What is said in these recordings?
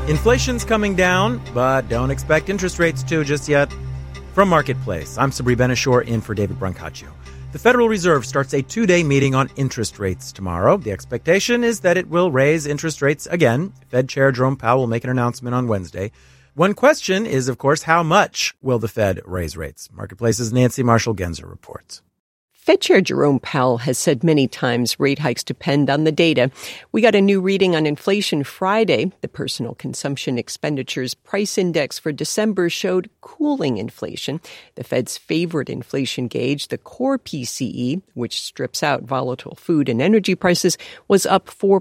Inflation's coming down, but don't expect interest rates to just yet. From Marketplace, I'm Sabri Benishore in for David Brancaccio. The Federal Reserve starts a two-day meeting on interest rates tomorrow. The expectation is that it will raise interest rates again. Fed Chair Jerome Powell will make an announcement on Wednesday. One question is, of course, how much will the Fed raise rates? Marketplace's Nancy Marshall-Genzer reports. Fed Chair Jerome Powell has said many times rate hikes depend on the data. We got a new reading on inflation Friday. The Personal Consumption Expenditures Price Index for December showed cooling inflation. The Fed's favorite inflation gauge, the core PCE, which strips out volatile food and energy prices, was up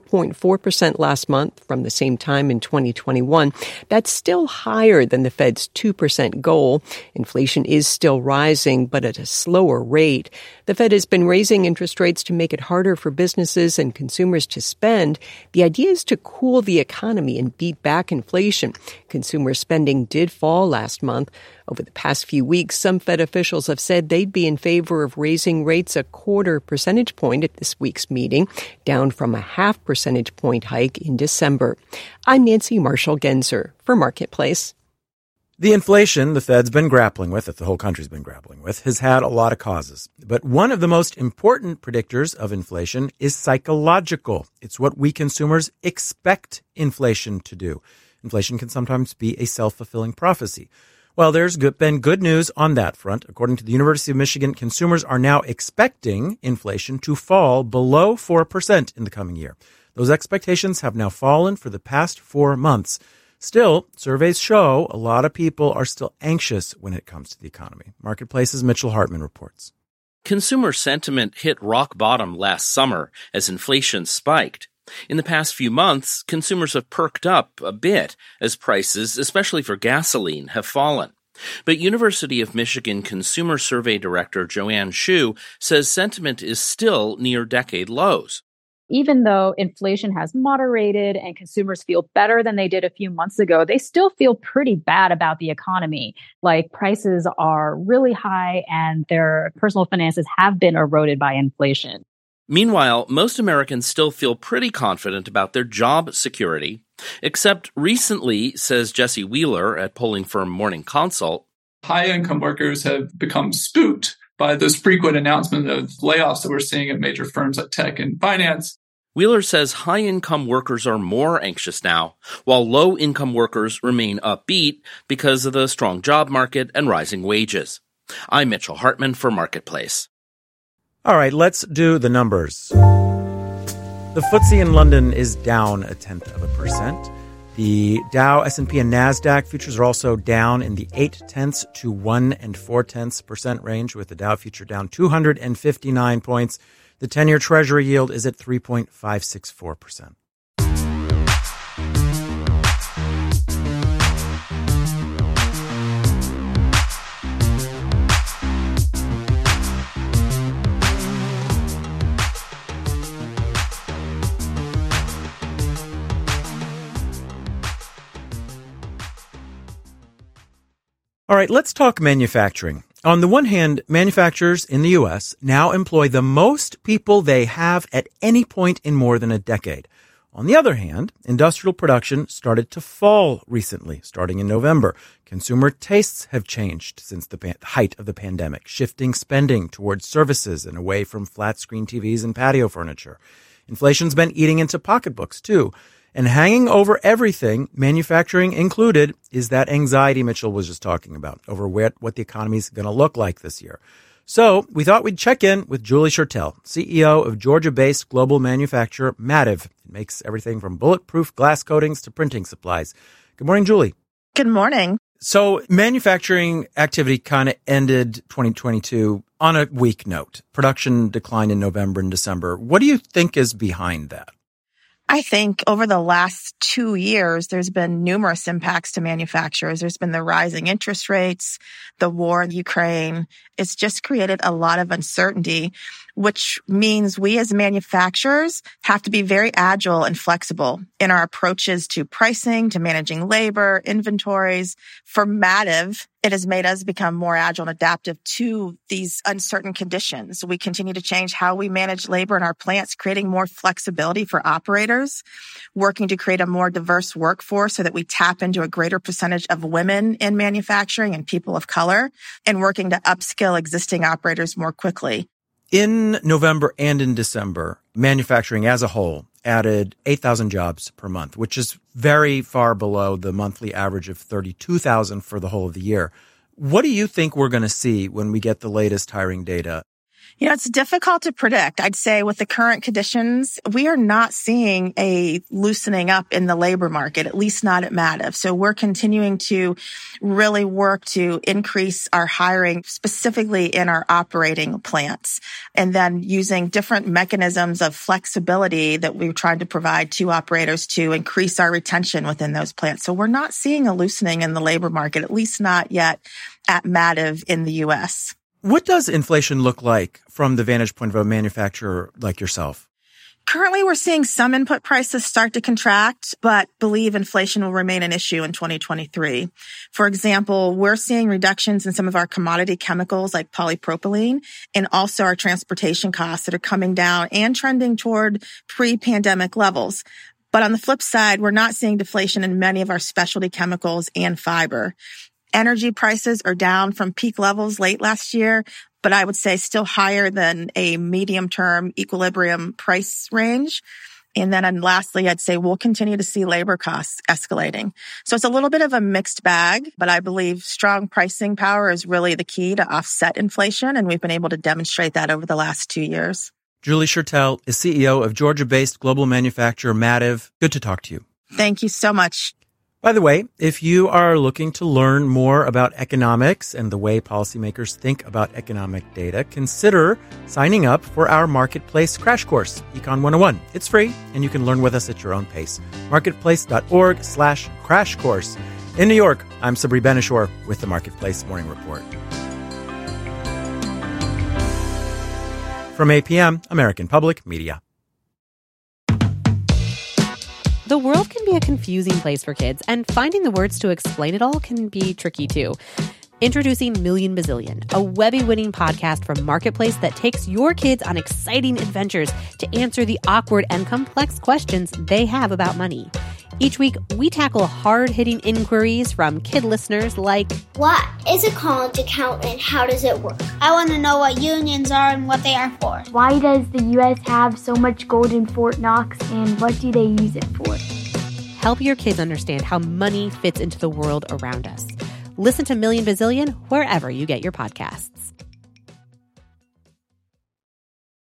4.4% last month from the same time in 2021. That's still higher than the Fed's 2% goal. Inflation is still rising, but at a slower rate. The Fed has been raising interest rates to make it harder for businesses and consumers to spend. The idea is to cool the economy and beat back inflation. Consumer spending did fall last month. Over the past few weeks, some Fed officials have said they'd be in favor of raising rates a 0.25 percentage point at this week's meeting, down from a 0.5 percentage point hike in December. I'm Nancy Marshall-Genzer for Marketplace. The inflation the Fed's been grappling with, that the whole country's been grappling with, has had a lot of causes. But one of the most important predictors of inflation is psychological. It's what we consumers expect inflation to do. Inflation can sometimes be a self-fulfilling prophecy. Well, there's been good news on that front. According to the University of Michigan, consumers are now expecting inflation to fall below 4% in the coming year. Those expectations have now fallen for the past 4 months. Still, surveys show a lot of people are still anxious when it comes to the economy. Marketplace's Mitchell Hartman reports. Consumer sentiment hit rock bottom last summer as inflation spiked. In the past few months, consumers have perked up a bit as prices, especially for gasoline, have fallen. But University of Michigan Consumer Survey Director Joanne Shu says sentiment is still near decade lows. Even though inflation has moderated and consumers feel better than they did a few months ago, they still feel pretty bad about the economy. Like prices are really high and their personal finances have been eroded by inflation. Meanwhile, most Americans still feel pretty confident about their job security, except recently, says Jesse Wheeler at polling firm Morning Consult, high-income workers have become spooked by those frequent announcements of layoffs that we're seeing at major firms like tech and finance. Wheeler says high-income workers are more anxious now, while low-income workers remain upbeat because of the strong job market and rising wages. I'm Mitchell Hartman for Marketplace. All right, let's do the numbers. The FTSE in London is down 0.1%. The Dow, S&P, and NASDAQ futures are also down in the 0.8 to 1 4% range, with the Dow future down 259 points. The 10-year Treasury yield is at 3.564%. All right, let's talk manufacturing. On the one hand, manufacturers in the U.S. now employ the most people they have at any point in more than a decade. On the other hand, industrial production started to fall recently, starting in November. Consumer tastes have changed since the height of the pandemic, shifting spending towards services and away from flat-screen TVs and patio furniture. Inflation's been eating into pocketbooks, too. And hanging over everything, manufacturing included, is that anxiety Mitchell was just talking about over what the economy is going to look like this year. So we thought we'd check in with Julie Shertell, CEO of Georgia-based global manufacturer Mativ. It makes everything from bulletproof glass coatings to printing supplies. Good morning, Julie. Good morning. So manufacturing activity kind of ended 2022 on a weak note. Production declined in November and December. What do you think is behind that? I think over the last 2 years, there's been numerous impacts to manufacturers. There's been the rising interest rates, the war in Ukraine. It's just created a lot of uncertainty which means we as manufacturers have to be very agile and flexible in our approaches to pricing, to managing labor, inventories. For Mativ, it has made us become more agile and adaptive to these uncertain conditions. We continue to change how we manage labor in our plants, creating more flexibility for operators, working to create a more diverse workforce so that we tap into a greater percentage of women in manufacturing and people of color, and working to upskill existing operators more quickly. In November and in December, manufacturing as a whole added 8,000 jobs per month, which is very far below the monthly average of 32,000 for the whole of the year. What do you think we're going to see when we get the latest hiring data? It's difficult to predict. I'd say with the current conditions, we are not seeing a loosening up in the labor market, at least not at Mativ. So we're continuing to really work to increase our hiring, specifically in our operating plants, and then using different mechanisms of flexibility that we've tried to provide to operators to increase our retention within those plants. So we're not seeing a loosening in the labor market, at least not yet at Mativ in the U.S. What does inflation look like from the vantage point of a manufacturer like yourself? Currently, we're seeing some input prices start to contract, but believe inflation will remain an issue in 2023. For example, we're seeing reductions in some of our commodity chemicals like polypropylene, and also our transportation costs that are coming down and trending toward pre-pandemic levels. But on the flip side, we're not seeing deflation in many of our specialty chemicals and fiber. Energy prices are down from peak levels late last year, but I would say still higher than a medium-term equilibrium price range. And then lastly, I'd say we'll continue to see labor costs escalating. So it's a little bit of a mixed bag, but I believe strong pricing power is really the key to offset inflation, and we've been able to demonstrate that over the last 2 years. Julie Shertell is CEO of Georgia-based global manufacturer Mativ. Good to talk to you. Thank you so much. By the way, if you are looking to learn more about economics and the way policymakers think about economic data, consider signing up for our Marketplace crash course, Econ 101. It's free, and you can learn with us at your own pace. Marketplace.org/crash course. In New York, I'm Sabri Ben-Achour with the Marketplace Morning Report. From APM, American Public Media. The world can be a confusing place for kids, and finding the words to explain it all can be tricky too. Introducing Million Bazillion, a Webby-winning podcast from Marketplace that takes your kids on exciting adventures to answer the awkward and complex questions they have about money. Each week, we tackle hard-hitting inquiries from kid listeners like, what is a college account and how does it work? I want to know what unions are and what they are for. Why does the U.S. have so much gold in Fort Knox, and what do they use it for? Help your kids understand how money fits into the world around us. Listen to Million Bazillion wherever you get your podcasts.